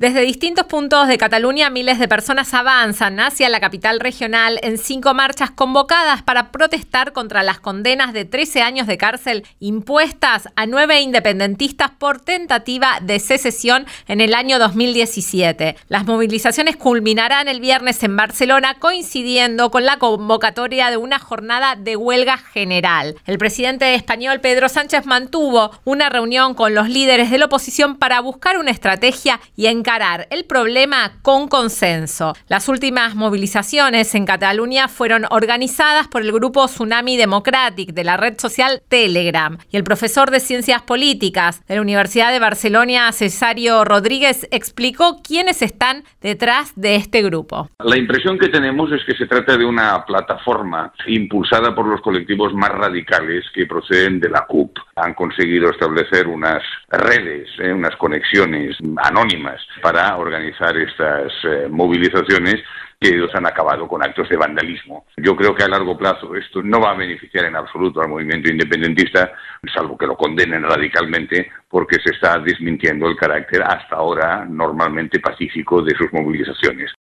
Desde distintos puntos de Cataluña, miles de personas avanzan hacia la capital regional en 5 marchas convocadas para protestar contra las condenas de 13 años de cárcel impuestas a 9 independentistas por tentativa de secesión en el año 2017. Las movilizaciones culminarán el viernes en Barcelona, coincidiendo con la convocatoria de una jornada de huelga general. El presidente español Pedro Sánchez mantuvo una reunión con los líderes de la oposición para buscar una estrategia y encarar el problema con consenso. Las últimas movilizaciones en Cataluña fueron organizadas por el grupo Tsunami Democràtic de la red social Telegram, y el profesor de Ciencias Políticas de la Universidad de Barcelona, Cesario Rodríguez, explicó quiénes están detrás de este grupo. La impresión que tenemos es que se trata de una plataforma impulsada por los colectivos más radicales que proceden de la CUP. Han conseguido establecer unas redes, unas conexiones anónimas para organizar estas movilizaciones que ellos han acabado con actos de vandalismo. Yo creo que a largo plazo esto no va a beneficiar en absoluto al movimiento independentista, salvo que lo condenen radicalmente, porque se está desmintiendo el carácter hasta ahora normalmente pacífico de sus movilizaciones.